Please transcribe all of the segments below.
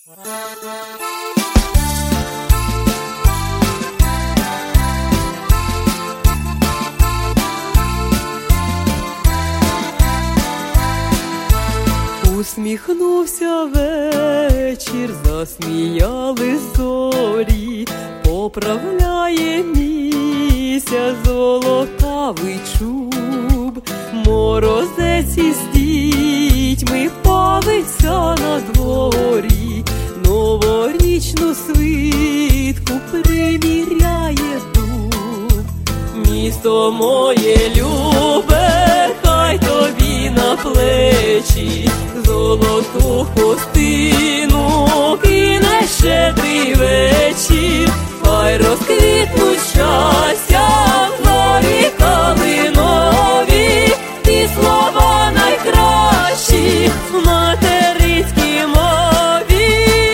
Усміхнувся вечір, засміяли зорі, поправляє місяць золотавий чуб. Морозець із дітьми бавиться на дворі, новорічну свитку приміряє дуб. Місто моє любе, хай тобі на плечі золоту хустину кине щедрий вечір, хай розквітнуть щастя зорі калинові, ті слова найкращі в материнській мові.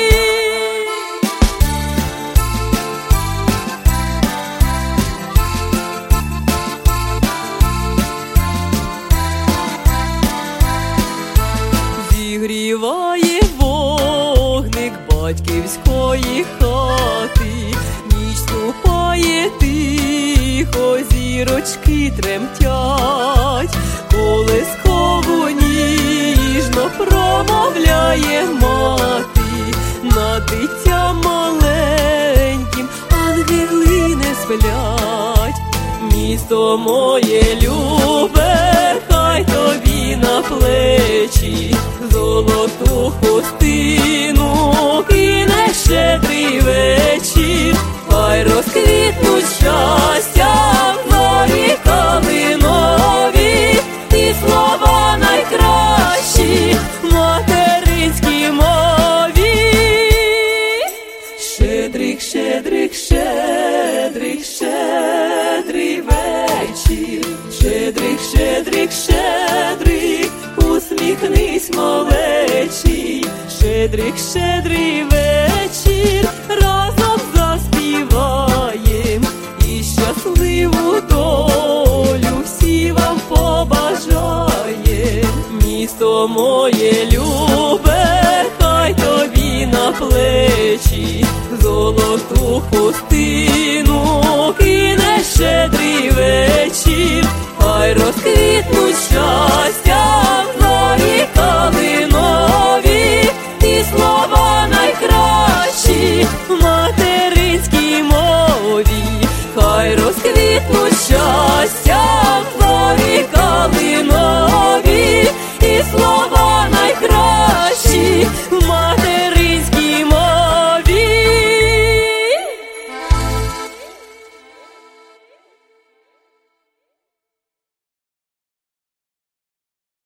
Зігріває вогник батьківської хати, ніч ступає тихо, зірочки тремтять, колискову ніжно промовляє мати, над дитям маленьким ангели не сплять. Місто моє любе, хай тобі на плечі золоту хустину кине щедрий вечір, хай розквітнуть щастя зорі калинові, ті слова найкращі в материнській мові. Щедрик, щедрик, щедрик, щедрий вечір, щедрик, щедрик, щедрик, усміхнись, малечий. Щедрик, щедрий вечір, разом заспіваєм і щасливу долю всі вам побажаєм. Місто моє любе, хай тобі на плечі золоту хустину